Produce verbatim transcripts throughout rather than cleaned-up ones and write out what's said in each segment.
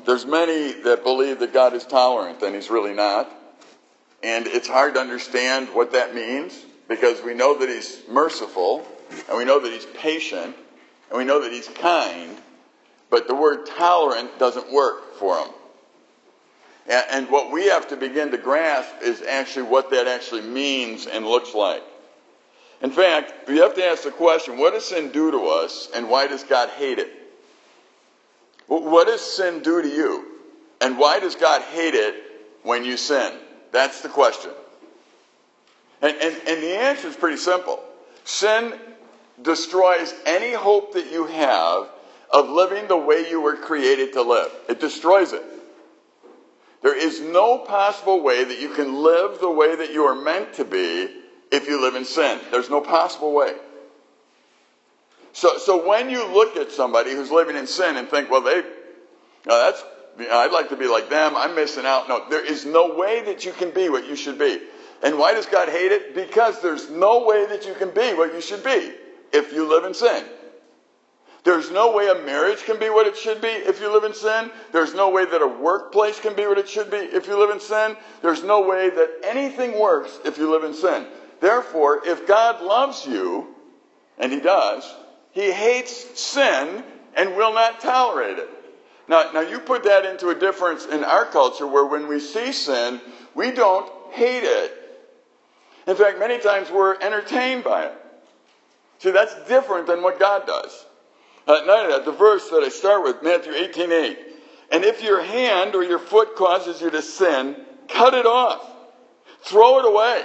there's many that believe that God is tolerant, and he's really not. And it's hard to understand what that means, because we know that he's merciful, and we know that he's patient, and we know that he's kind, but the word tolerant doesn't work for him. And, and what we have to begin to grasp is actually what that actually means and looks like. In fact, you have to ask the question, what does sin do to us, and why does God hate it? What does sin do to you, and why does God hate it when you sin? That's the question. And, and, and the answer is pretty simple. Sin destroys any hope that you have of living the way you were created to live. It destroys it. There is no possible way that you can live the way that you are meant to be if you live in sin. There's no possible way. So, so when you look at somebody who's living in sin and think, well, they, no, that's, you know, I'd like to be like them, I'm missing out. No, there is no way that you can be what you should be. And why does God hate it? Because there's no way that you can be what you should be if you live in sin. There's no way a marriage can be what it should be if you live in sin. There's no way that a workplace can be what it should be if you live in sin. There's no way that anything works if you live in sin. Therefore, if God loves you, and he does, he hates sin and will not tolerate it. Now, now you put that into a difference in our culture where when we see sin, we don't hate it. In fact, many times we're entertained by it. See, that's different than what God does. Uh, not only that, the verse that I start with, Matthew eighteen eight. And if your hand or your foot causes you to sin, cut it off. Throw it away.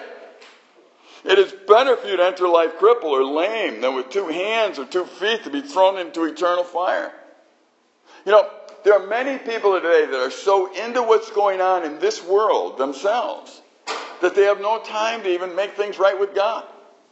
It is better for you to enter life crippled or lame than with two hands or two feet to be thrown into eternal fire. You know, there are many people today that are so into what's going on in this world themselves that they have no time to even make things right with God.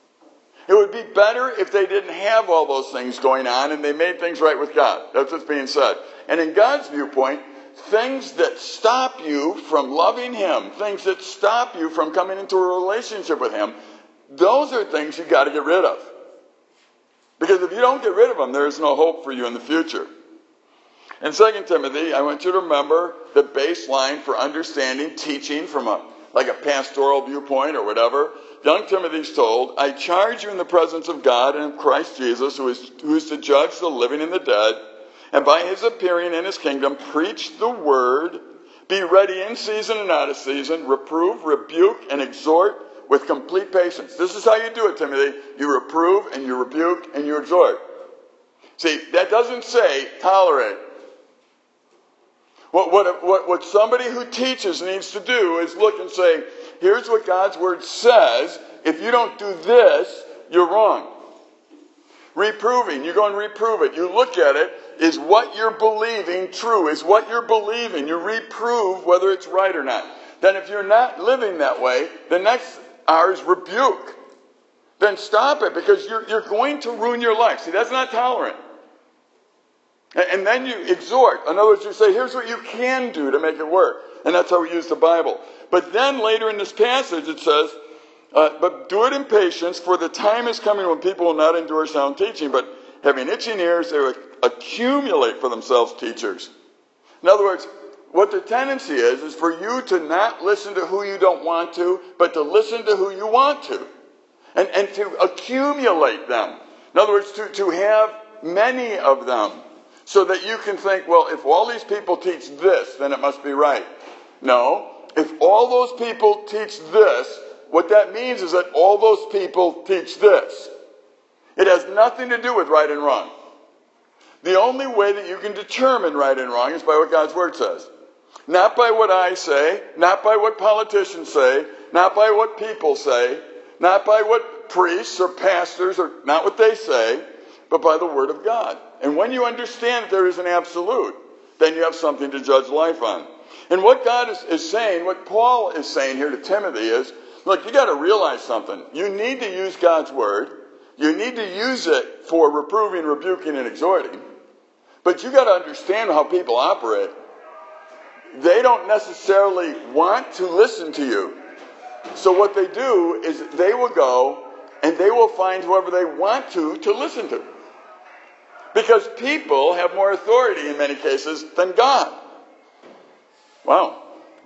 It would be better if they didn't have all those things going on and they made things right with God. That's what's being said. And in God's viewpoint, things that stop you from loving him, things that stop you from coming into a relationship with him, those are things you've got to get rid of. Because if you don't get rid of them, there is no hope for you in the future. In Second Timothy, I want you to remember the baseline for understanding teaching from a like a pastoral viewpoint or whatever. Young Timothy's told, I charge you in the presence of God and of Christ Jesus, who is, who is to judge the living and the dead, and by his appearing in his kingdom, preach the word, be ready in season and out of season, reprove, rebuke, and exhort with complete patience. This is how you do it, Timothy. You reprove, and you rebuke, and you exhort. See, that doesn't say tolerate. What, what, what, what somebody who teaches needs to do is look and say, here's what God's word says. If you don't do this, you're wrong. Reproving, you go and reprove it. You look at it. Is what you're believing true? Is what you're believing? You reprove whether it's right or not. Then if you're not living that way, the next R is rebuke. Then stop it, because you're, you're going to ruin your life. See, that's not tolerant. And then you exhort. In other words, you say, here's what you can do to make it work. And that's how we use the Bible. But then later in this passage it says, uh, but do it in patience, for the time is coming when people will not endure sound teaching, but having itching ears, they will accumulate for themselves teachers. In other words, what the tendency is, is for you to not listen to who you don't want to, but to listen to who you want to. And, and to accumulate them. In other words, to, to have many of them. So that you can think, well, if all these people teach this, then it must be right. No. If all those people teach this, what that means is that all those people teach this. It has nothing to do with right and wrong. The only way that you can determine right and wrong is by what God's word says. Not by what I say, not by what politicians say, not by what people say, not by what priests or pastors, or not what they say, but by the word of God. And when you understand that there is an absolute, then you have something to judge life on. And what God is, is saying, what Paul is saying here to Timothy is, look, you got to realize something. You need to use God's word. You need to use it for reproving, rebuking, and exhorting. But you got to understand how people operate. They don't necessarily want to listen to you. So what they do is they will go and they will find whoever they want to to listen to. Because people have more authority in many cases than God. Wow.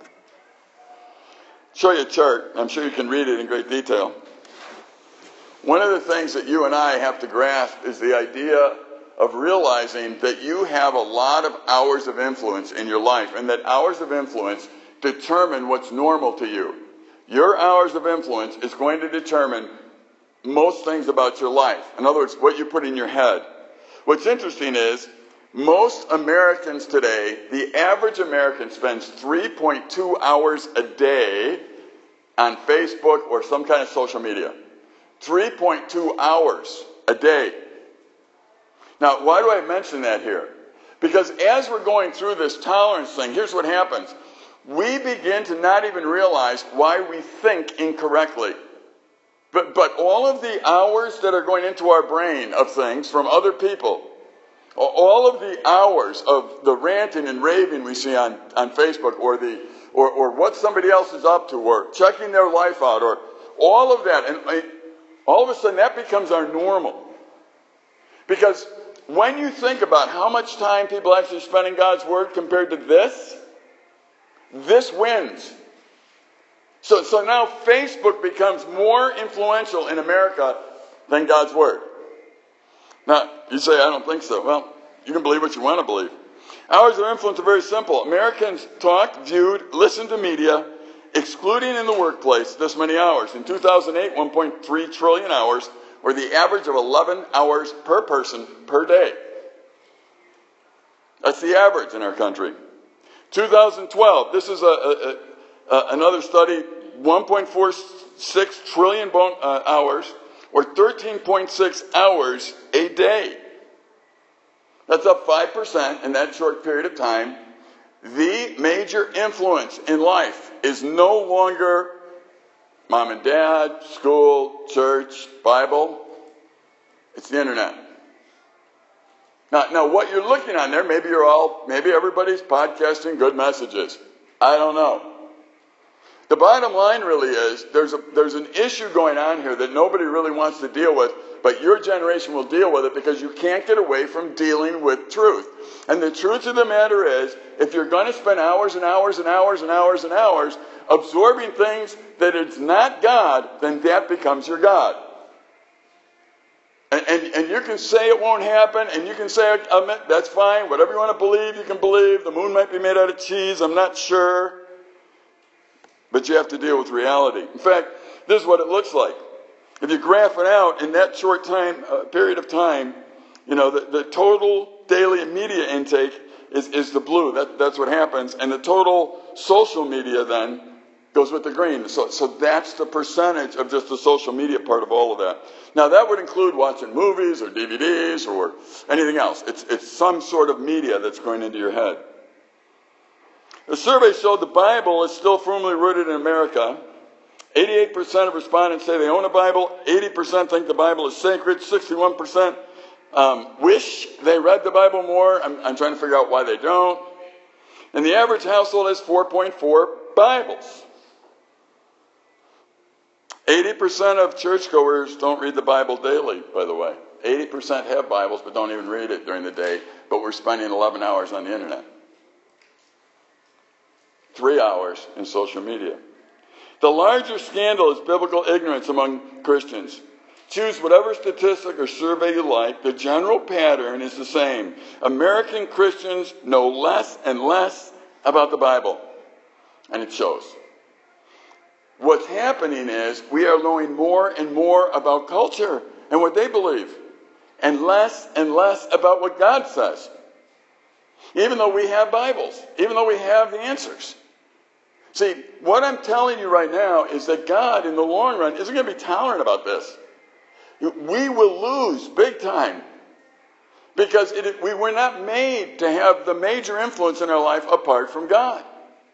Show you a chart. I'm sure you can read it in great detail. One of the things that you and I have to grasp is the idea of realizing that you have a lot of hours of influence in your life, and that hours of influence determine what's normal to you. Your hours of influence is going to determine most things about your life. In other words, what you put in your head. What's interesting is, most Americans today, the average American spends three point two hours a day on Facebook or some kind of social media. three point two hours a day. Now, why do I mention that here? Because as we're going through this tolerance thing, here's what happens. We begin to not even realize why we think incorrectly. But, but all of the hours that are going into our brain of things from other people, all of the hours of the ranting and raving we see on, on Facebook, or the or, or what somebody else is up to, or checking their life out, or all of that, and all of a sudden that becomes our normal. Because when you think about how much time people actually spend in God's Word compared to this, this wins. So, so now Facebook becomes more influential in America than God's Word. Now, you say, I don't think so. Well, you can believe what you want to believe. Hours of influence are very simple. Americans talked, viewed, listened to media, excluding in the workplace this many hours. In two thousand eight, one point three trillion hours, or the average of eleven hours per person per day. That's the average in our country. two thousand twelve, this is a, a, a, another study, one point four six trillion bon, uh, hours, or thirteen point six hours a day. That's up five percent in that short period of time. The major influence in life is no longer mom and dad, school, church, Bible. It's the internet. Now, now what you're looking on there, maybe you're all, maybe everybody's podcasting good messages. I don't know. The bottom line really is there's a, there's an issue going on here that nobody really wants to deal with, but your generation will deal with it because you can't get away from dealing with truth. And the truth of the matter is, if you're going to spend hours and hours and hours and hours and hours absorbing things that it's not God, then that becomes your God. And, and, and you can say it won't happen, and you can say, that's fine, whatever you want to believe, you can believe. The moon might be made out of cheese, I'm not sure. But you have to deal with reality. In fact, this is what it looks like. If you graph it out in that short time uh, period of time, you know, the, the total daily media intake is, is the blue. That, that's what happens. And the total social media then goes with the green. So, so that's the percentage of just the social media part of all of that. Now, that would include watching movies or D V Ds or anything else. It's, it's some sort of media that's going into your head. The survey showed the Bible is still firmly rooted in America. eighty-eight percent of respondents say they own a Bible. eighty percent think the Bible is sacred. sixty-one percent um, wish they read the Bible more. I'm, I'm trying to figure out why they don't. And the average household has four point four Bibles. eighty percent of churchgoers don't read the Bible daily, by the way. eighty percent have Bibles but don't even read it during the day. But we're spending eleven hours on the internet. Three hours in social media. The larger scandal is biblical ignorance among Christians. Choose whatever statistic or survey you like. The general pattern is the same. American Christians know less and less about the Bible. And it shows. What's happening is we are knowing more and more about culture and what they believe. And less and less about what God says. Even though we have Bibles. Even though we have the answers. See, what I'm telling you right now is that God, in the long run, isn't going to be tolerant about this. We will lose big time. Because it, we were not made to have the major influence in our life apart from God.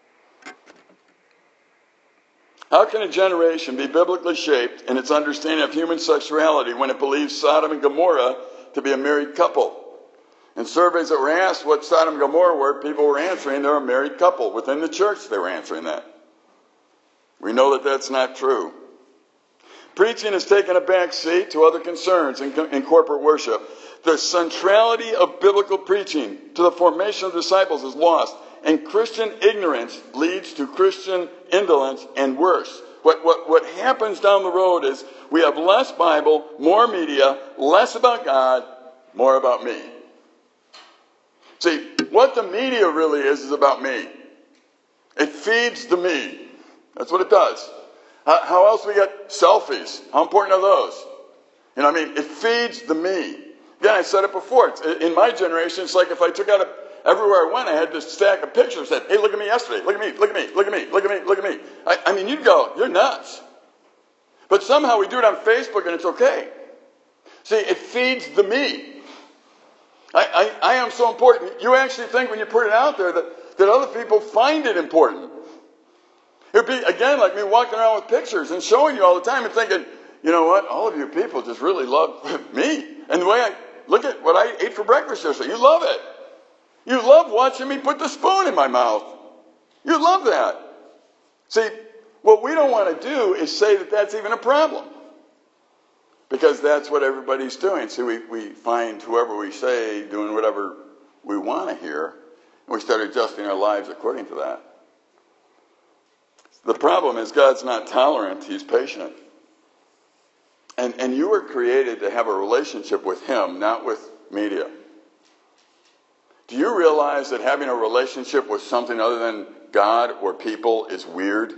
How can a generation be biblically shaped in its understanding of human sexuality when it believes Sodom and Gomorrah to be a married couple? In surveys that were asked what Sodom and Gomorrah were, people were answering they're a married couple. Within the church, they were answering that. We know that that's not true. Preaching has taken a back seat to other concerns in, in corporate worship. The centrality of biblical preaching to the formation of disciples is lost. And Christian ignorance leads to Christian indolence and worse. What, what, what happens down the road is we have less Bible, more media, less about God, more about me. See, what the media really is is about me. It feeds the me. That's what it does. How, how else do we get selfies? How important are those? You know what I mean? It feeds the me. Again, I said it before. It's, in my generation, it's like if I took out a, everywhere I went, I had this stack of pictures that said, hey, look at me yesterday. Look at me, look at me, look at me, look at me, look at me. I, I mean, you'd go, you're nuts. But somehow we do it on Facebook and it's okay. See, it feeds the me. I, I, I am so important. You actually think when you put it out there that, that other people find it important. It would be, again, like me walking around with pictures and showing you all the time and thinking, you know what, all of you people just really love me. And the way I, look at what I ate for breakfast yesterday. You love it. You love watching me put the spoon in my mouth. You love that. See, what we don't want to do is say that that's even a problem. Because that's what everybody's doing. See, we, we find whoever we say doing whatever we want to hear, and we start adjusting our lives according to that. The problem is God's not tolerant, he's patient. And, and you were created to have a relationship with him, not with media. Do you realize that having a relationship with something other than God or people is weird?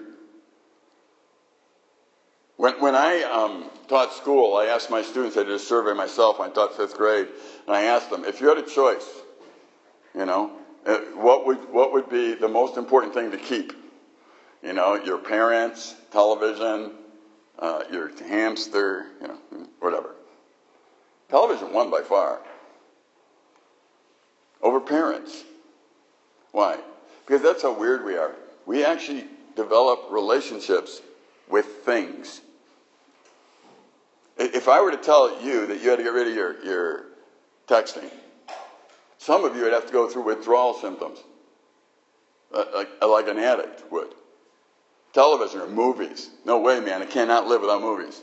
When, when I um, taught school, I asked my students, I did a survey myself when I taught fifth grade, and I asked them, if you had a choice, you know, uh, what would, what would be the most important thing to keep? You know, your parents, television, uh, your hamster, you know, whatever. Television won by far. Over parents. Why? Because that's how weird we are. We actually develop relationships with things. If I were to tell you that you had to get rid of your, your texting, some of you would have to go through withdrawal symptoms, uh, like, like an addict would. Television or movies. No way, man. I cannot live without movies.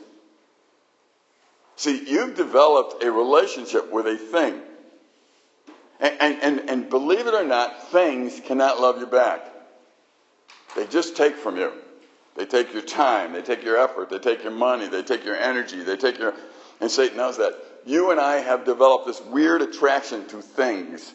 See, you've developed a relationship with a thing. And, and, and, and believe it or not, things cannot love you back. They just take from you. They take your time. They take your effort. They take your money. They take your energy. They take your... And Satan knows that. You and I have developed this weird attraction to things.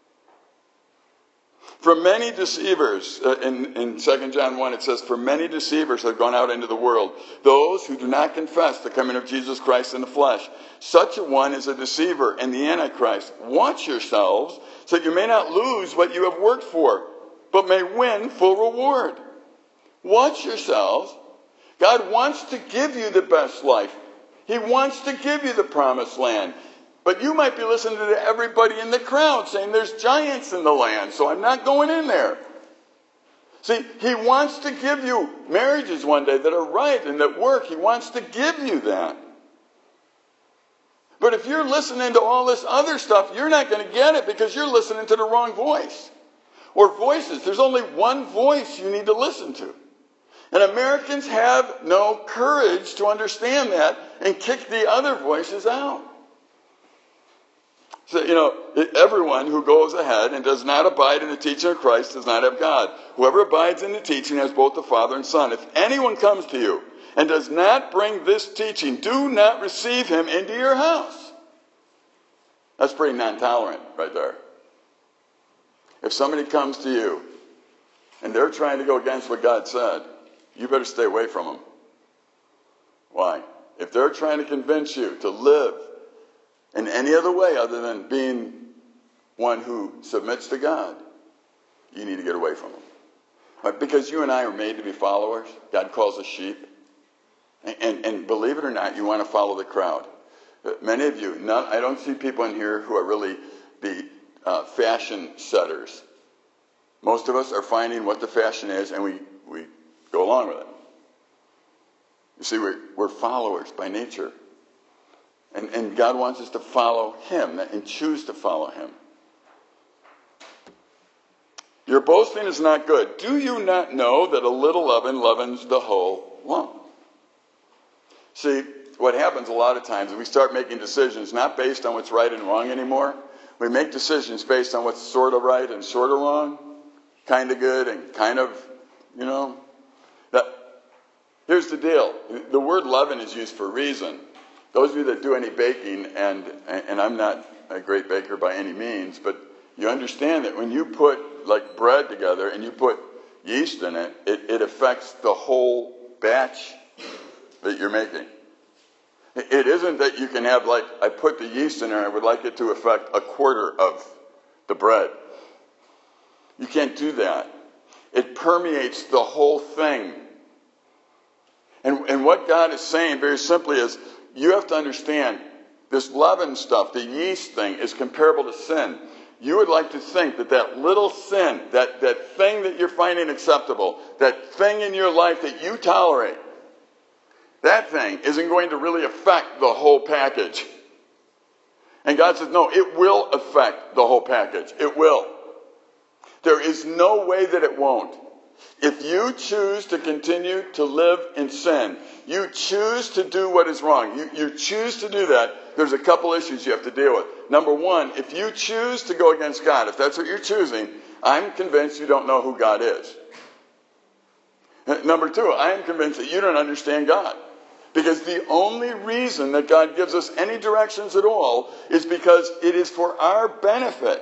For many deceivers, uh, in, in Second John one it says, for many deceivers have gone out into the world, those who do not confess the coming of Jesus Christ in the flesh. Such a one is a deceiver and the Antichrist. Watch yourselves so that you may not lose what you have worked for, but may win full reward. Watch yourselves. God wants to give you the best life. He wants to give you the promised land. But you might be listening to everybody in the crowd saying there's giants in the land, so I'm not going in there. See, he wants to give you marriages one day that are right and that work. He wants to give you that. But if you're listening to all this other stuff, you're not going to get it because you're listening to the wrong voice. Or voices. There's only one voice you need to listen to. And Americans have no courage to understand that and kick the other voices out. So, you know, everyone who goes ahead and does not abide in the teaching of Christ does not have God. Whoever abides in the teaching has both the Father and Son. If anyone comes to you and does not bring this teaching, do not receive him into your house. That's pretty non-tolerant right there. If somebody comes to you and they're trying to go against what God said, you better stay away from them. Why? If they're trying to convince you to live in any other way other than being one who submits to God, you need to get away from them. Right? Because you and I are made to be followers. God calls us sheep. And, and, and believe it or not, you want to follow the crowd. Many of you, not, I don't see people in here who are really the uh, fashion setters. Most of us are finding what the fashion is and we, we go along with it. You see, we're, we're followers by nature. And, and God wants us to follow him and choose to follow him. Your boasting is not good. Do you not know that a little leaven leavens the whole lump? See, what happens a lot of times is we start making decisions not based on what's right and wrong anymore. We make decisions based on what's sort of right and sort of wrong, kind of good and kind of, you know. That, here's the deal. The word leaven is used for a reason. Those of you that do any baking, and and I'm not a great baker by any means, but you understand that when you put like bread together and you put yeast in it, it, it affects the whole batch that you're making. It isn't that you can have, like, I put the yeast in there and I would like it to affect a quarter of the bread. You can't do that. It permeates the whole thing. And, and what God is saying very simply is, you have to understand, this leaven stuff, the yeast thing, is comparable to sin. You would like to think that that little sin, that, that thing that you're finding acceptable, that thing in your life that you tolerate, that thing isn't going to really affect the whole package. And God says, no, it will affect the whole package. It will. There is no way that it won't. If you choose to continue to live in sin, you choose to do what is wrong, you, you choose to do that, there's a couple issues you have to deal with. Number one, if you choose to go against God, if that's what you're choosing, I'm convinced you don't know who God is. Number two, I am convinced that you don't understand God. Because the only reason that God gives us any directions at all is because it is for our benefit.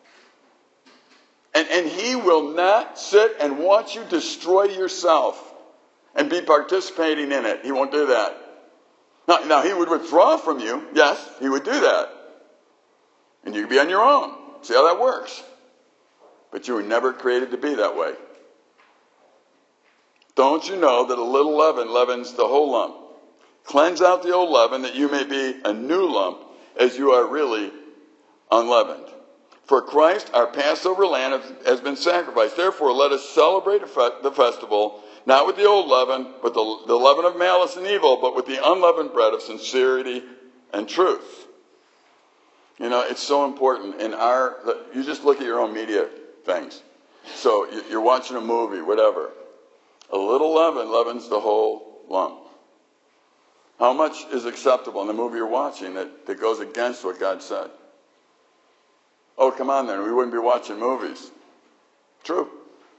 And, and he will not sit and watch you destroy yourself and be participating in it. He won't do that. Now, now he would withdraw from you. Yes, he would do that. And you could be on your own. See how that works. But you were never created to be that way. Don't you know that a little leaven leavens the whole lump? Cleanse out the old leaven that you may be a new lump as you are really unleavened. For Christ, our Passover lamb, has been sacrificed. Therefore, let us celebrate the festival, not with the old leaven, but the, the leaven of malice and evil, but with the unleavened bread of sincerity and truth. You know, it's so important in our, you just look at your own media things. So you're watching a movie, whatever. A little leaven leavens the whole lump. How much is acceptable in the movie you're watching that, that goes against what God said? Oh, come on then, we wouldn't be watching movies. True.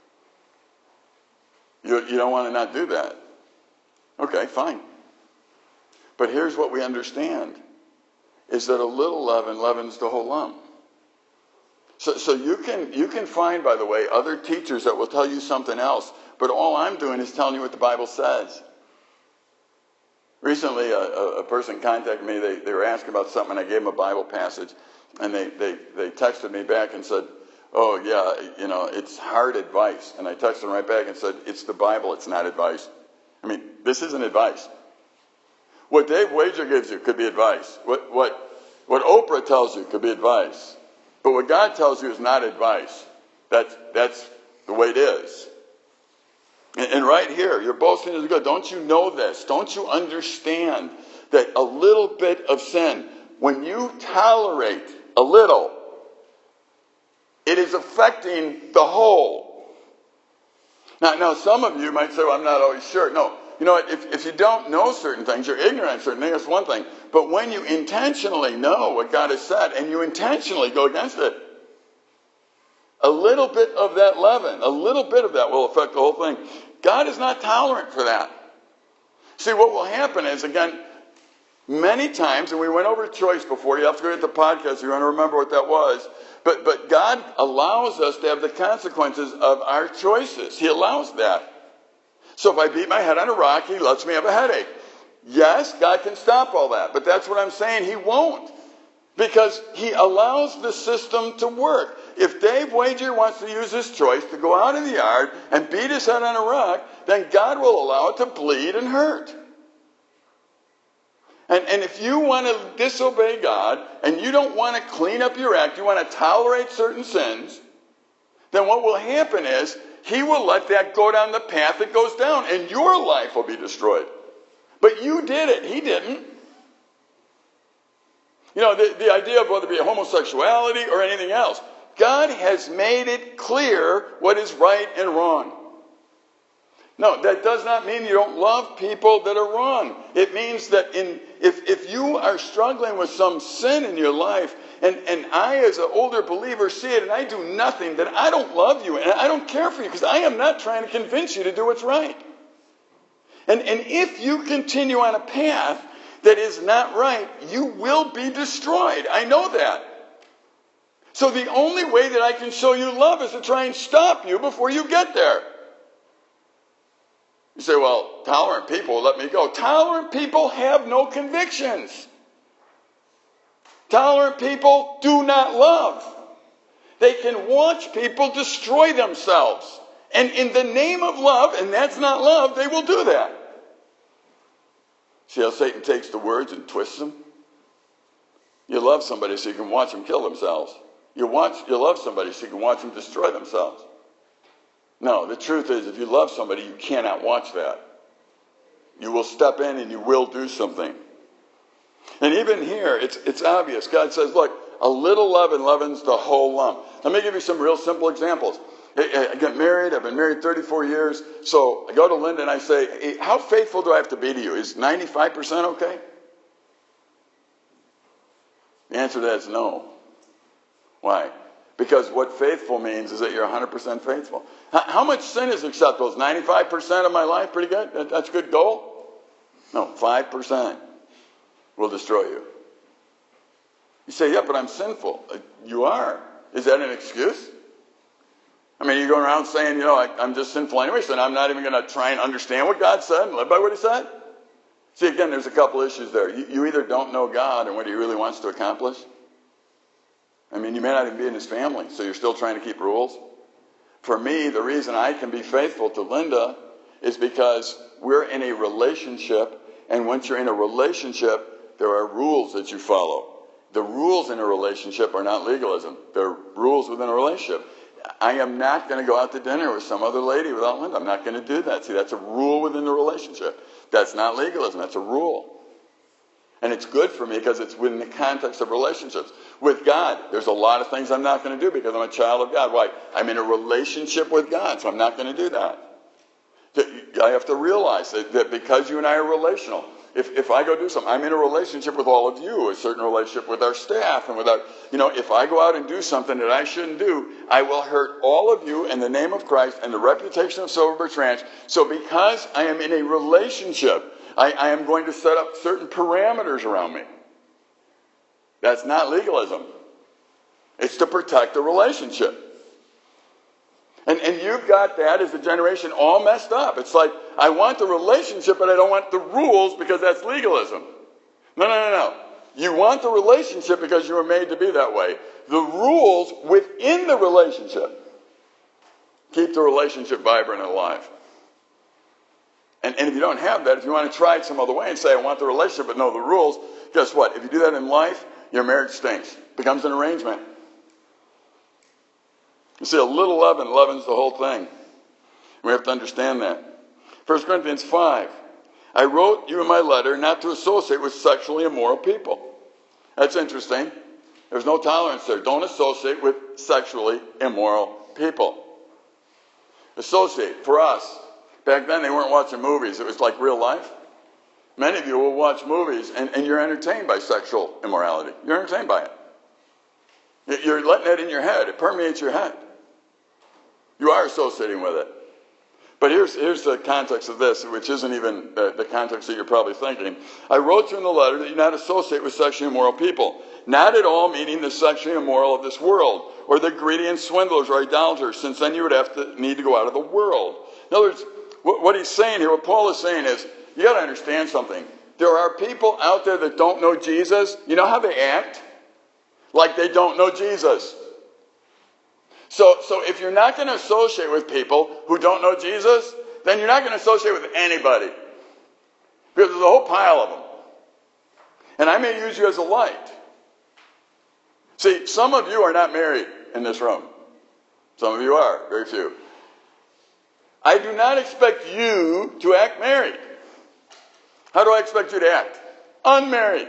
You, you don't want to not do that. Okay, fine. But here's what we understand, is that a little leaven leavens the whole lump. So, so you can you can find, by the way, other teachers that will tell you something else, but all I'm doing is telling you what the Bible says. Recently, a, a person contacted me. They, they were asking about something, and I gave them a Bible passage. And they, they, they texted me back and said, oh, yeah, you know, it's hard advice. And I texted them right back and said, it's the Bible, it's not advice. I mean, this isn't advice. What Dave Wager gives you could be advice. What, what, what Oprah tells you could be advice. But what God tells you is not advice. That's, that's the way it is. And, and right here, you're boasting is good. Don't you know this? Don't you understand that a little bit of sin, when you tolerate a little, it is affecting the whole. Now, now some of you might say, well, I'm not always sure. No, you know what? If, if you don't know certain things, you're ignorant of certain things, that's one thing. But when you intentionally know what God has said and you intentionally go against it, a little bit of that leaven, a little bit of that will affect the whole thing. God is not tolerant for that. See, what will happen is, again, many times, and we went over choice before, you have to go get the podcast, you want to remember what that was, but, but God allows us to have the consequences of our choices. He allows that. So if I beat my head on a rock, he lets me have a headache. Yes, God can stop all that, but that's what I'm saying, he won't. Because he allows the system to work. If Dave Wager wants to use his choice to go out in the yard and beat his head on a rock, then God will allow it to bleed and hurt. And, and if you want to disobey God and you don't want to clean up your act, you want to tolerate certain sins, then what will happen is he will let that go down the path it goes down and your life will be destroyed. But you did it. He didn't. You know, the, the idea of whether it be homosexuality or anything else, God has made it clear what is right and wrong. No, that does not mean you don't love people that are wrong. It means that in if, if you are struggling with some sin in your life, and, and I as an older believer see it and I do nothing, then I don't love you and I don't care for you because I am not trying to convince you to do what's right. And, and if you continue on a path that is not right, you will be destroyed. I know that. So the only way that I can show you love is to try and stop you before you get there. You say, well, tolerant people will let me go. Tolerant people have no convictions. Tolerant people do not love. They can watch people destroy themselves. And in the name of love, and that's not love, they will do that. See how Satan takes the words and twists them? You love somebody so you can watch them kill themselves. You watch, you love somebody so you can watch them destroy themselves. No, the truth is, if you love somebody, you cannot watch that. You will step in and you will do something. And even here, it's, it's obvious. God says, look, a little leaven leavens the whole lump. Let me give you some real simple examples. I get married. I've been married thirty-four years. So I go to Linda and I say, hey, how faithful do I have to be to you? Is ninety-five percent okay? The answer to that is no. Why? Because what faithful means is that you're one hundred percent faithful. How much sin is acceptable? Is ninety-five percent of my life pretty good? That's a good goal? No, five percent will destroy you. You say, yeah, but I'm sinful. You are. Is that an excuse? I mean, you're going around saying, you know, I, I'm just sinful anyway, so I'm not even going to try and understand what God said and live by what he said? See, again, there's a couple issues there. You, you either don't know God and what he really wants to accomplish. I mean, you may not even be in his family, so you're still trying to keep rules. For me, the reason I can be faithful to Linda is because we're in a relationship, and once you're in a relationship, there are rules that you follow. The rules in a relationship are not legalism. They're rules within a relationship. I am not going to go out to dinner with some other lady without Linda. I'm not going to do that. See, that's a rule within the relationship. That's not legalism. That's a rule. And it's good for me because it's within the context of relationships. With God, there's a lot of things I'm not going to do because I'm a child of God. Why? I'm in a relationship with God, so I'm not going to do that. I have to realize that, that because you and I are relational, if, if I go do something, I'm in a relationship with all of you, a certain relationship with our staff and with our, you know, if I go out and do something that I shouldn't do, I will hurt all of you in the name of Christ and the reputation of Silverbirch Ranch. So because I am in a relationship, I, I am going to set up certain parameters around me. That's not legalism. It's to protect the relationship. And, and you've got that as a generation all messed up. It's like, I want the relationship, but I don't want the rules because that's legalism. No, no, no, no. You want the relationship because you were made to be that way. The rules within the relationship keep the relationship vibrant and alive. And, and if you don't have that, if you want to try it some other way and say, I want the relationship but know the rules, guess what? If you do that in life, your marriage stinks. It becomes an arrangement. You see, a little leaven leavens the whole thing. We have to understand that. First Corinthians five. I wrote you in my letter not to associate with sexually immoral people. That's interesting. There's no tolerance there. Don't associate with sexually immoral people. Associate. For us, back then they weren't watching movies. It was like real life. Many of you will watch movies and, and you're entertained by sexual immorality. You're entertained by it. You're letting that in your head. It permeates your head. You are associating with it. But here's, here's the context of this, which isn't even uh, the context that you're probably thinking. I wrote you in the letter that you not associate with sexually immoral people. Not at all meaning the sexually immoral of this world, or the greedy and swindlers or idolaters, since then you would have to need to go out of the world. In other words, what, what he's saying here, what Paul is saying is, you got to understand something. There are people out there that don't know Jesus. You know how they act? Like they don't know Jesus. So, so if you're not going to associate with people who don't know Jesus, then you're not going to associate with anybody. Because there's a whole pile of them. And I may use you as a light. See, some of you are not married in this room. Some of you are, very few. I do not expect you to act married. How do I expect you to act? Unmarried.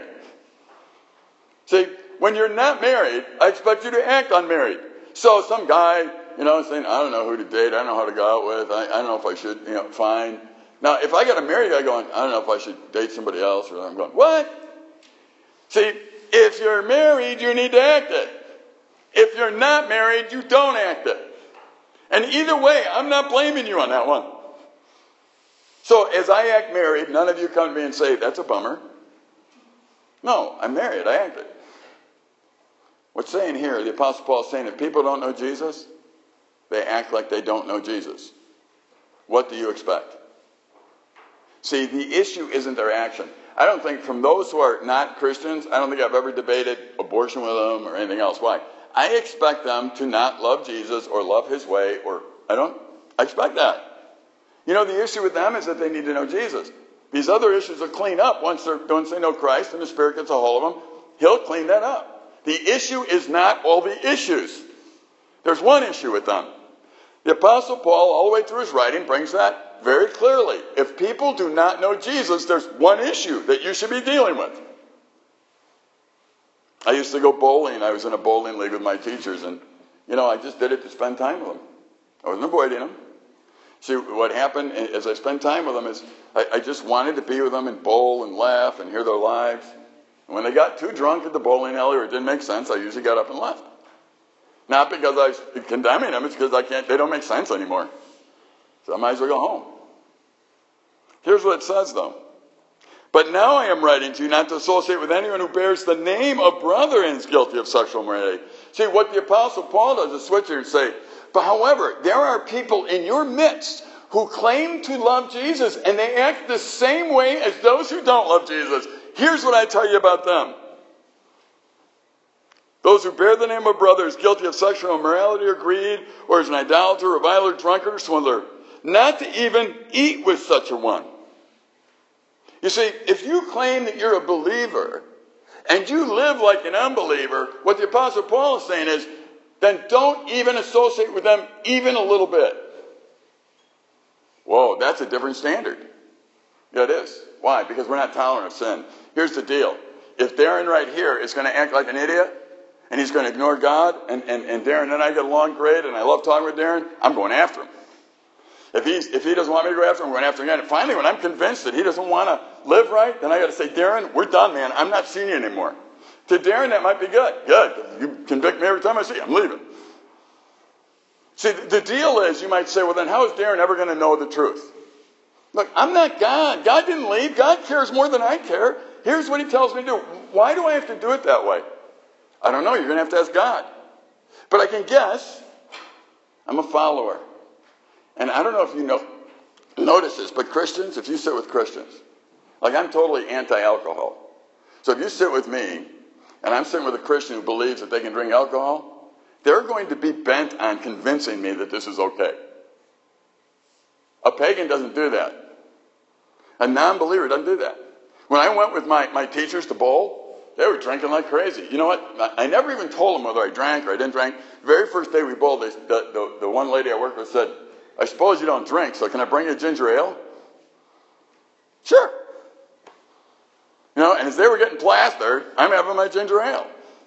See, when you're not married, I expect you to act unmarried. So some guy you know, saying, I don't know who to date, I don't know how to go out with, I, I don't know if I should, you know, fine. Now, if I got a married guy going, I don't know if I should date somebody else, or I'm going, what? See, if you're married, you need to act it. If you're not married, you don't act it. And either way, I'm not blaming you on that one. So as I act married, none of you come to me and say, that's a bummer. No, I'm married, I act it. What's saying here, the Apostle Paul is saying, if people don't know Jesus, they act like they don't know Jesus. What do you expect? See, the issue isn't their action. I don't think from those who are not Christians, I don't think I've ever debated abortion with them or anything else. Why? I expect them to not love Jesus or love his way, or I don't, I expect that. You know, the issue with them is that they need to know Jesus. These other issues will clean up once, they're, once they know Christ and the Spirit gets a hold of them. He'll clean that up. The issue is not all the issues. There's one issue with them. The Apostle Paul, all the way through his writing, brings that very clearly. If people do not know Jesus, there's one issue that you should be dealing with. I used to go bowling. I was in a bowling league with my teachers, and, you know, I just did it to spend time with them. I wasn't avoiding them. See, what happened as I spent time with them is I, I just wanted to be with them and bowl and laugh and hear their lives. And when they got too drunk at the bowling alley or it didn't make sense, I usually got up and left. Not because I was condemning them, it's because I can't, they don't make sense anymore. So I might as well go home. Here's what it says, though. But now I am writing to you not to associate with anyone who bears the name of brother and is guilty of sexual immorality. See, what the Apostle Paul does is switch here and say, but however, there are people in your midst who claim to love Jesus, and they act the same way as those who don't love Jesus. Here's what I tell you about them. Those who bear the name of brother is guilty of sexual immorality or greed, or is an idolater, reviler, drunkard, or swindler. Not to even eat with such a one. You see, if you claim that you're a believer, and you live like an unbeliever, what the Apostle Paul is saying is, then don't even associate with them even a little bit. Whoa, that's a different standard. Yeah, it is. Why? Because we're not tolerant of sin. Here's the deal. If Darren right here is going to act like an idiot, and he's going to ignore God, and, and, and Darren and I get along great, and I love talking with Darren, I'm going after him. If, he's, if he doesn't want me to go after him, I'm going after him again. And finally, when I'm convinced that he doesn't want to live right, then I got to say, Darren, we're done, man. I'm not seeing you anymore. To Darren, that might be good. Good. You convict me every time I see you. I'm leaving. See, the deal is, you might say, well, then how is Darren ever going to know the truth? Look, I'm not God. God didn't leave. God cares more than I care. Here's what he tells me to do. Why do I have to do it that way? I don't know. You're going to have to ask God. But I can guess. I'm a follower. And I don't know if you know, notice this, but Christians, if you sit with Christians, like I'm totally anti-alcohol. So if you sit with me, and I'm sitting with a Christian who believes that they can drink alcohol, they're going to be bent on convincing me that this is okay. A pagan doesn't do that. A non-believer doesn't do that. When I went with my, my teachers to bowl, they were drinking like crazy. You know what? I never even told them whether I drank or I didn't drink. The very first day we bowled, they, the, the, the one lady I worked with said, I suppose you don't drink, so can I bring you a ginger ale? Sure. You know, and as they were getting plastered, I'm having my ginger ale.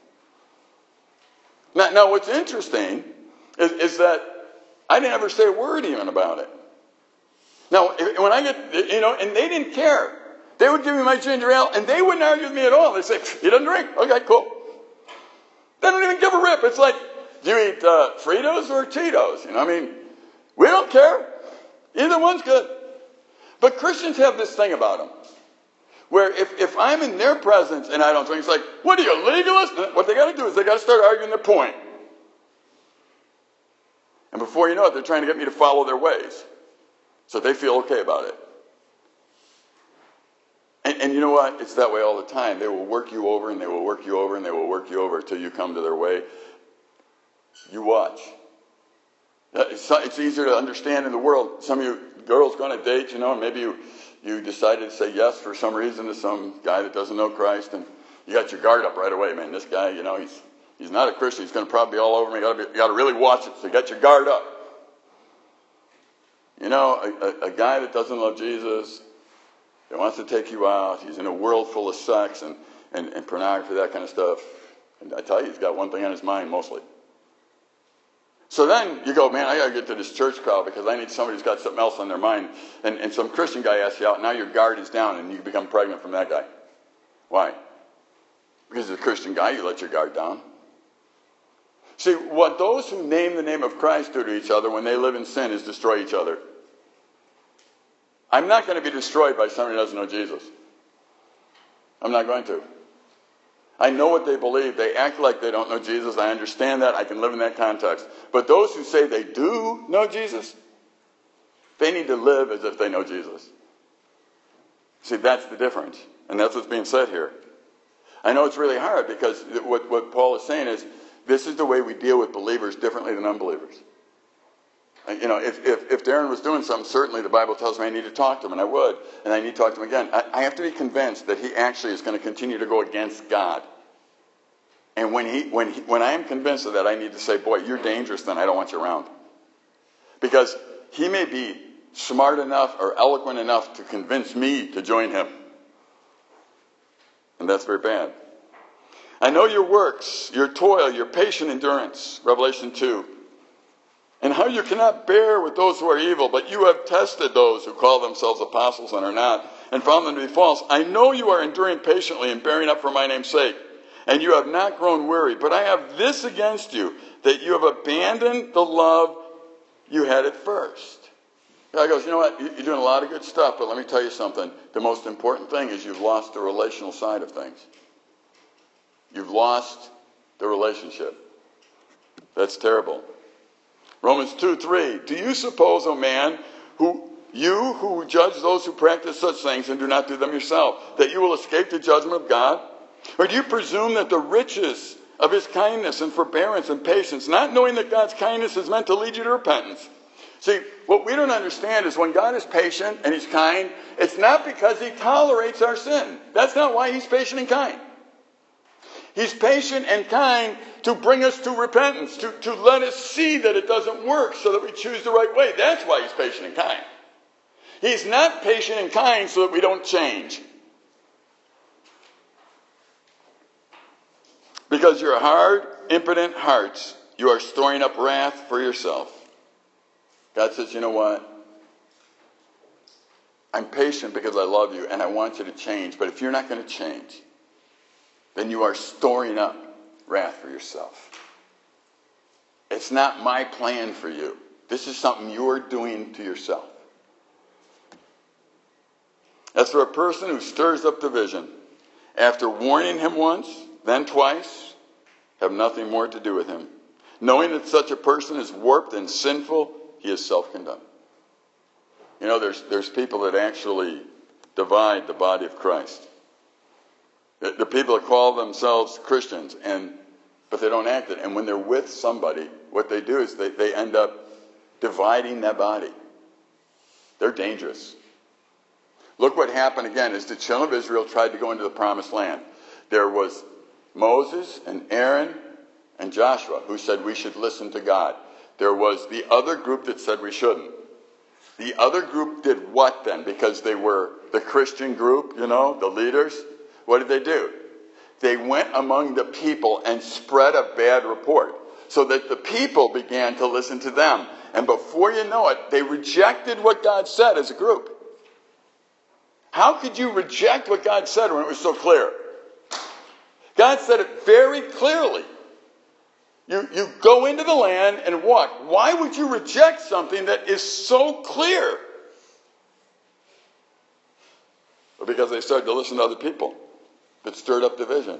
Now, now what's interesting is, is that I didn't ever say a word even about it. Now, if, when I get, you know, and they didn't care. They would give me my ginger ale, and they wouldn't argue with me at all. They'd say, he doesn't drink. Okay, cool. They don't even give a rip. It's like, do you eat uh, Fritos or Cheetos? You know, I mean, we don't care. Either one's good. But Christians have this thing about them, where if, if I'm in their presence and I don't drink, it's like, what are you, legalist? What they got to do is they got to start arguing their point. And before you know it, they're trying to get me to follow their ways. So they feel okay about it. And, and you know what? It's that way all the time. They will work you over and they will work you over and they will work you over until you come to their way. You watch. It's, it's easier to understand in the world. Some of you girls go on a date, you know, and maybe you, you decided to say yes for some reason to some guy that doesn't know Christ, and you got your guard up right away. Man, this guy, you know, he's he's not a Christian. He's going to probably be all over me. You got to you got to really watch it. So you got your guard up. You know, a, a, a guy that doesn't love Jesus, that wants to take you out, he's in a world full of sex and, and, and pornography, that kind of stuff. And I tell you, he's got one thing on his mind mostly. So then you go, man, I got to get to this church crowd because I need somebody who's got something else on their mind. And, and some Christian guy asks you out, now your guard is down and you become pregnant from that guy. Why? Because as a Christian guy, you let your guard down. See, what those who name the name of Christ do to each other when they live in sin is destroy each other. I'm not going to be destroyed by somebody who doesn't know Jesus. I'm not going to. I know what they believe. They act like they don't know Jesus. I understand that. I can live in that context. But those who say they do know Jesus, they need to live as if they know Jesus. See, that's the difference. And that's what's being said here. I know it's really hard because what, what Paul is saying is this is the way we deal with believers differently than unbelievers. You know, if, if, if Darren was doing something, certainly the Bible tells me I need to talk to him, and I would, and I need to talk to him again. I, I have to be convinced that he actually is going to continue to go against God. And when he, when he, when I am convinced of that, I need to say, boy, you're dangerous, then I don't want you around. Because he may be smart enough or eloquent enough to convince me to join him. And that's very bad. I know your works, your toil, your patient endurance, Revelation two. And how you cannot bear with those who are evil, but you have tested those who call themselves apostles and are not, and found them to be false. I know you are enduring patiently and bearing up for my name's sake, and you have not grown weary. But I have this against you, that you have abandoned the love you had at first. God goes, you know what, you're doing a lot of good stuff, but let me tell you something. The most important thing is you've lost the relational side of things. You've lost the relationship. That's terrible. Romans two three. Do you suppose, O man, who you who judge those who practice such things and do not do them yourself, that you will escape the judgment of God? Or do you presume that the riches of his kindness and forbearance and patience, not knowing that God's kindness is meant to lead you to repentance? See, what we don't understand is when God is patient and he's kind, it's not because he tolerates our sin. That's not why he's patient and kind. He's patient and kind to bring us to repentance, to, to let us see that it doesn't work so that we choose the right way. That's why he's patient and kind. He's not patient and kind so that we don't change. Because your hard, impotent hearts, you are storing up wrath for yourself. God says, you know what? I'm patient because I love you and I want you to change. But if you're not going to change, then you are storing up wrath for yourself. It's not my plan for you. This is something you're doing to yourself. As for a person who stirs up division, after warning him once, then twice, have nothing more to do with him. Knowing that such a person is warped and sinful, he is self-condemned. You know, there's, there's people that actually divide the body of Christ. The, the people that call themselves Christians, and but they don't act it. And when they're with somebody, what they do is they, they end up dividing that body. They're dangerous. Look what happened again as the children of Israel tried to go into the promised land. There was Moses and Aaron and Joshua who said we should listen to God. There was the other group that said we shouldn't. The other group did what then? Because they were the Christian group, you know, the leaders. What did they do? They went among the people and spread a bad report so that the people began to listen to them. And before you know it, they rejected what God said as a group. How could you reject what God said when it was so clear? God said it very clearly. You, you go into the land and walk. Why would you reject something that is so clear? Well, because they started to listen to other people that stirred up division.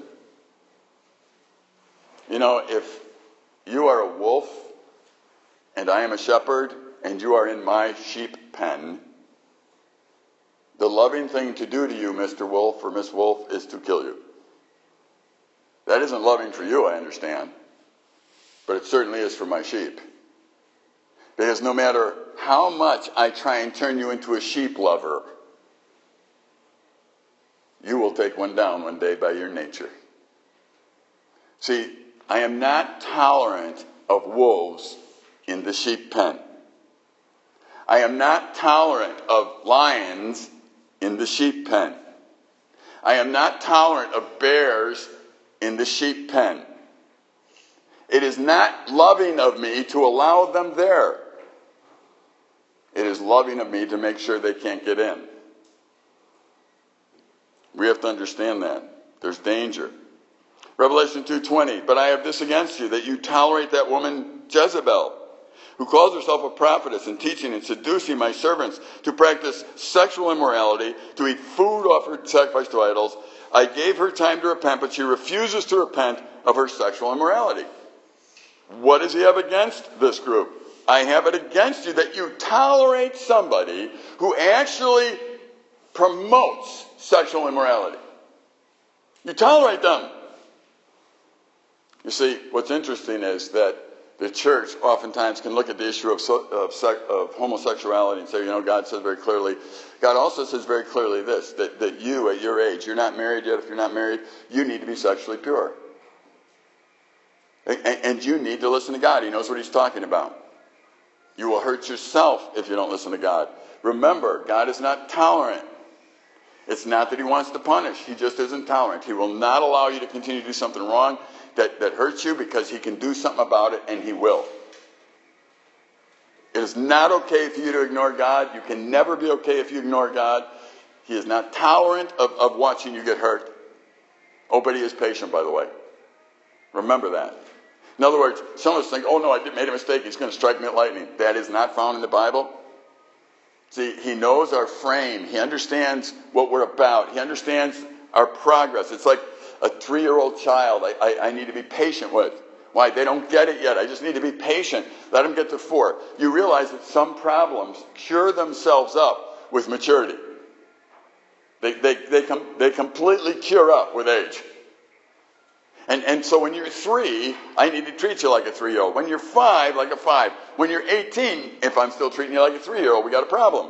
You know, if you are a wolf and I am a shepherd and you are in my sheep pen, the loving thing to do to you, Mister Wolf or Miss Wolf, is to kill you. That isn't loving for you, I understand. But it certainly is for my sheep. Because no matter how much I try and turn you into a sheep lover, you will take one down one day by your nature. See, I am not tolerant of wolves in the sheep pen. I am not tolerant of lions in the sheep pen. I am not tolerant of bears in the sheep pen. It is not loving of me to allow them there. It is loving of me to make sure they can't get in. We have to understand that. There's danger. Revelation two twenty, but I have this against you, that you tolerate that woman Jezebel, who calls herself a prophetess, and teaching and seducing my servants to practice sexual immorality, to eat food offered sacrificed to idols. I gave her time to repent, but she refuses to repent of her sexual immorality. What does he have against this group? I have it against you that you tolerate somebody who actually promotes sexual immorality. You tolerate them. You see, what's interesting is that the church oftentimes can look at the issue of, so, of, sec, of homosexuality and say, you know, God says very clearly. God also says very clearly this, that, that you at your age, you're not married yet. If you're not married, you need to be sexually pure. And, and you need to listen to God. He knows what he's talking about. You will hurt yourself if you don't listen to God. Remember, God is not tolerant. It's not that he wants to punish. He just isn't tolerant. He will not allow you to continue to do something wrong that, that hurts you, because he can do something about it, and he will. It is not okay for you to ignore God. You can never be okay if you ignore God. He is not tolerant of, of watching you get hurt. Oh, but he is patient, by the way. Remember that. In other words, some of us think, oh no, I did, made a mistake. He's going to strike me at lightning. That is not found in the Bible. See, he knows our frame. He understands what we're about. He understands our progress. It's like a three-year-old child I, I, I need to be patient with. Why? They don't get it yet. I just need to be patient. Let them get to four. You realize that some problems cure themselves up with maturity. They, they, they, com- they completely cure up with age. And, and so when you're three, I need to treat you like a three-year-old. When you're five, like a five. When you're eighteen, if I'm still treating you like a three-year-old, we got a problem.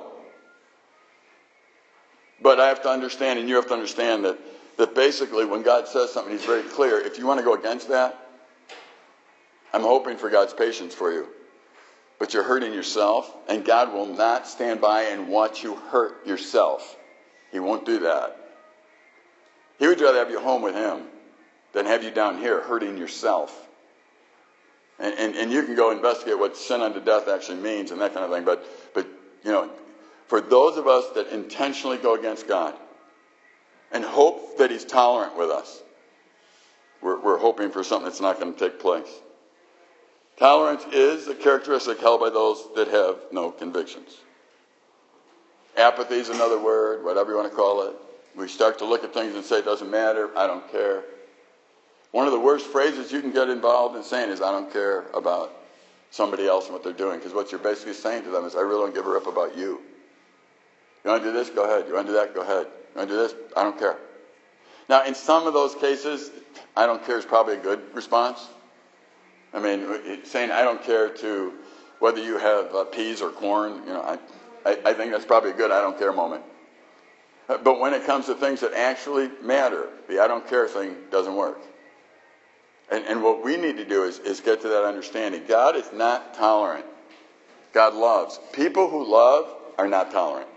But I have to understand, and you have to understand, that, that basically when God says something, he's very clear. If you want to go against that, I'm hoping for God's patience for you. But you're hurting yourself, and God will not stand by and watch you hurt yourself. He won't do that. He would rather have you home with him than have you down here hurting yourself. And, and, and you can go investigate what sin unto death actually means and that kind of thing. But, but, you know, for those of us that intentionally go against God and hope that he's tolerant with us, we're, we're hoping for something that's not going to take place. Tolerance is a characteristic held by those that have no convictions. Apathy is another word, whatever you want to call it. We start to look at things and say, it doesn't matter, I don't care. One of the worst phrases you can get involved in saying is, I don't care about somebody else and what they're doing. Because what you're basically saying to them is, I really don't give a rip about you. You want to do this? Go ahead. You want to do that? Go ahead. You want to do this? I don't care. Now, in some of those cases, I don't care is probably a good response. I mean, saying I don't care to whether you have uh, peas or corn, you know, I, I, I think that's probably a good I don't care moment. But when it comes to things that actually matter, the I don't care thing doesn't work. And, and what we need to do is, is get to that understanding. God is not tolerant. God loves. People who love are not tolerant.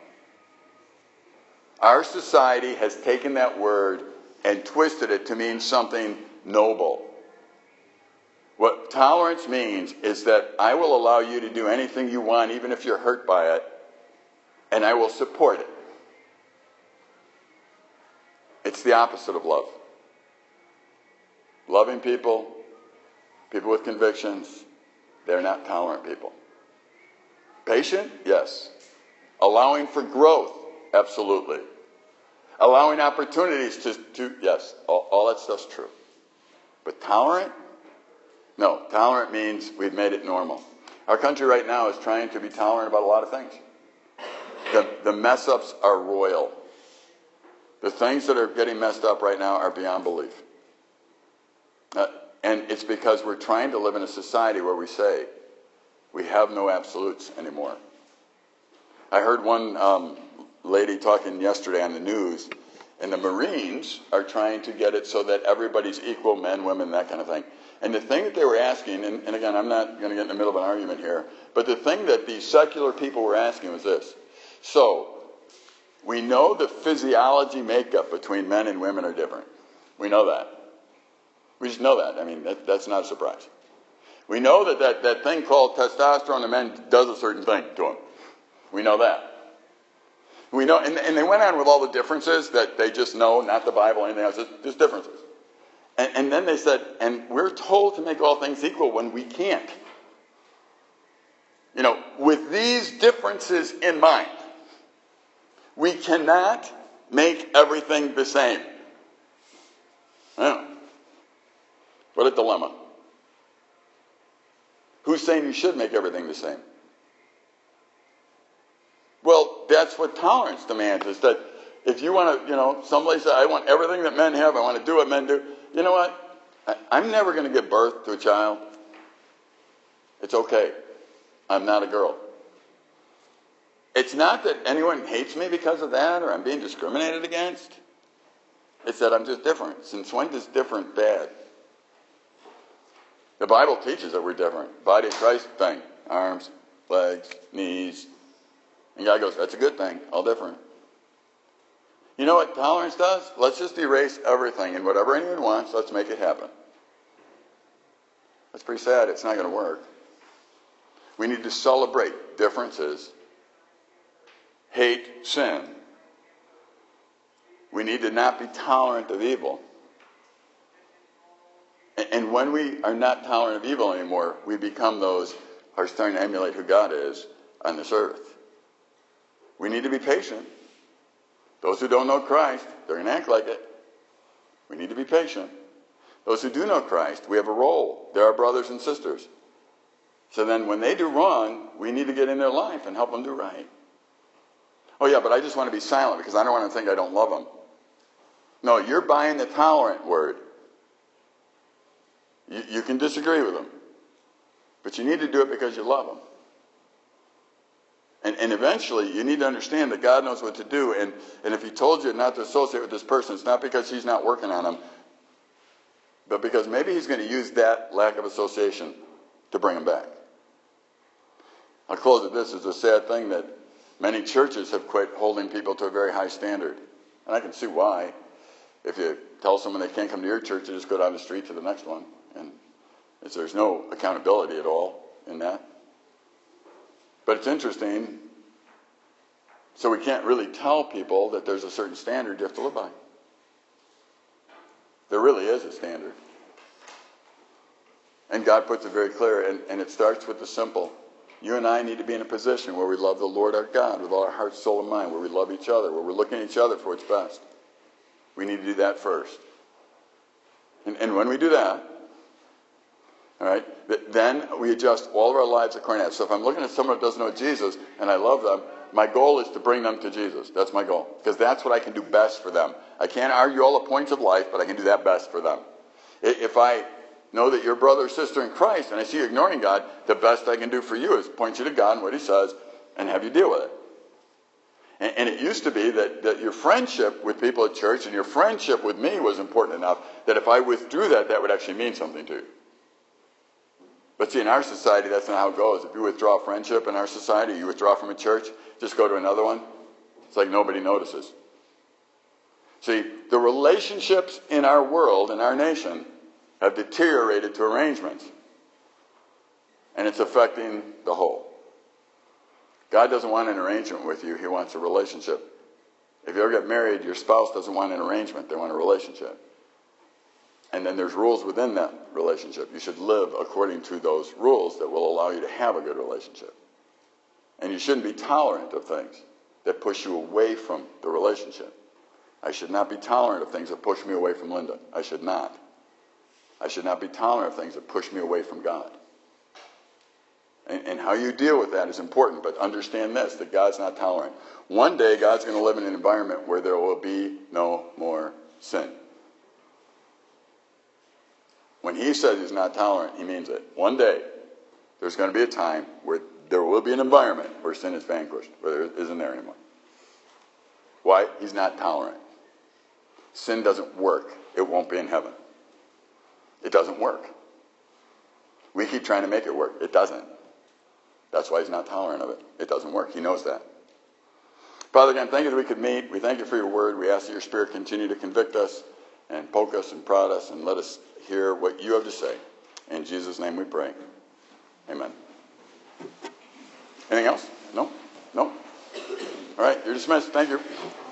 Our society has taken that word and twisted it to mean something noble. What tolerance means is that I will allow you to do anything you want, even if you're hurt by it, and I will support it. It's the opposite of love. Loving people, people with convictions, they're not tolerant people. Patient? Yes. Allowing for growth? Absolutely. Allowing opportunities to, to yes, all, all that stuff's true. But tolerant? No, tolerant means we've made it normal. Our country right now is trying to be tolerant about a lot of things. The, the mess-ups are royal. The things that are getting messed up right now are beyond belief. Uh, and it's because we're trying to live in a society where we say we have no absolutes anymore. I heard one um, lady talking yesterday on the news, and the Marines are trying to get it so that everybody's equal, men, women, that kind of thing. And the thing that they were asking, and, and again, I'm not going to get in the middle of an argument here, but the thing that these secular people were asking was this. So, we know the physiology makeup between men and women are different. We know that. We just know that. I mean, that, that's not a surprise. We know that, that that thing called testosterone in men does a certain thing to them. We know that. We know, and, and they went on with all the differences that they just know, not the Bible or anything else, just, just differences. And, and then they said, and we're told to make all things equal when we can't. You know, with these differences in mind, we cannot make everything the same. Yeah. What a dilemma. Who's saying you should make everything the same? Well, that's what tolerance demands, is that if you want to, you know, somebody says, I want everything that men have, I want to do what men do. You know what? I, I'm never going to give birth to a child. It's okay. I'm not a girl. It's not that anyone hates me because of that or I'm being discriminated against. It's that I'm just different. Since when is different bad? The Bible teaches that we're different. Body of Christ thing. Arms, legs, knees. And God goes, that's a good thing. All different. You know what tolerance does? Let's just erase everything. And whatever anyone wants, let's make it happen. That's pretty sad. It's not going to work. We need to celebrate differences. Hate sin. We need to not be tolerant of evil. And when we are not tolerant of evil anymore, we become those who are starting to emulate who God is on this earth. We need to be patient. Those who don't know Christ, they're going to act like it. We need to be patient. Those who do know Christ, we have a role. They're our brothers and sisters. So then when they do wrong, we need to get in their life and help them do right. Oh yeah, but I just want to be silent because I don't want to think I don't love them. No, you're buying the tolerant word. You, you can disagree with them. But you need to do it because you love them. And, and eventually, you need to understand that God knows what to do. And, and if he told you not to associate with this person, it's not because he's not working on them, but because maybe he's going to use that lack of association to bring them back. I'll close with this. It's a sad thing that many churches have quit holding people to a very high standard. And I can see why. If you tell someone they can't come to your church, you just go down the street to the next one. And it's, there's no accountability at all in that. But it's interesting. So we can't really tell people that there's a certain standard you have to live by. There really is a standard. And God puts it very clear. And, and it starts with the simple. You and I need to be in a position where we love the Lord our God with all our heart, soul, and mind. Where we love each other. Where we're looking at each other for what's best. We need to do that first. And, and when we do that, all right, then we adjust all of our lives according to that. So if I'm looking at someone that doesn't know Jesus and I love them, my goal is to bring them to Jesus. That's my goal. Because that's what I can do best for them. I can't argue all the points of life, but I can do that best for them. If I know that you're brother or sister in Christ and I see you ignoring God, the best I can do for you is point you to God and what he says and have you deal with it. And, and it used to be that, that your friendship with people at church and your friendship with me was important enough that if I withdrew that, that would actually mean something to you. But see, in our society, that's not how it goes. If you withdraw friendship in our society, you withdraw from a church, just go to another one, it's like nobody notices. See, the relationships in our world, in our nation, have deteriorated to arrangements. And it's affecting the whole. God doesn't want an arrangement with you. He wants a relationship. If you ever get married, your spouse doesn't want an arrangement. They want a relationship. And then there's rules within that relationship. You should live according to those rules that will allow you to have a good relationship. And you shouldn't be tolerant of things that push you away from the relationship. I should not be tolerant of things that push me away from Linda. I should not. I should not be tolerant of things that push me away from God. And, and how you deal with that is important, but understand this, that God's not tolerant. One day, God's going to live in an environment where there will be no more sin. When he says he's not tolerant, he means it. One day, there's going to be a time where there will be an environment where sin is vanquished, where there isn't there anymore. Why? He's not tolerant. Sin doesn't work. It won't be in heaven. It doesn't work. We keep trying to make it work. It doesn't. That's why he's not tolerant of it. It doesn't work. He knows that. Father, again, thank you that we could meet. We thank you for your word. We ask that your Spirit continue to convict us and poke us and prod us and let us hear what you have to say. In Jesus' name we pray. Amen. Anything else? No? No? All right, you're dismissed. Thank you.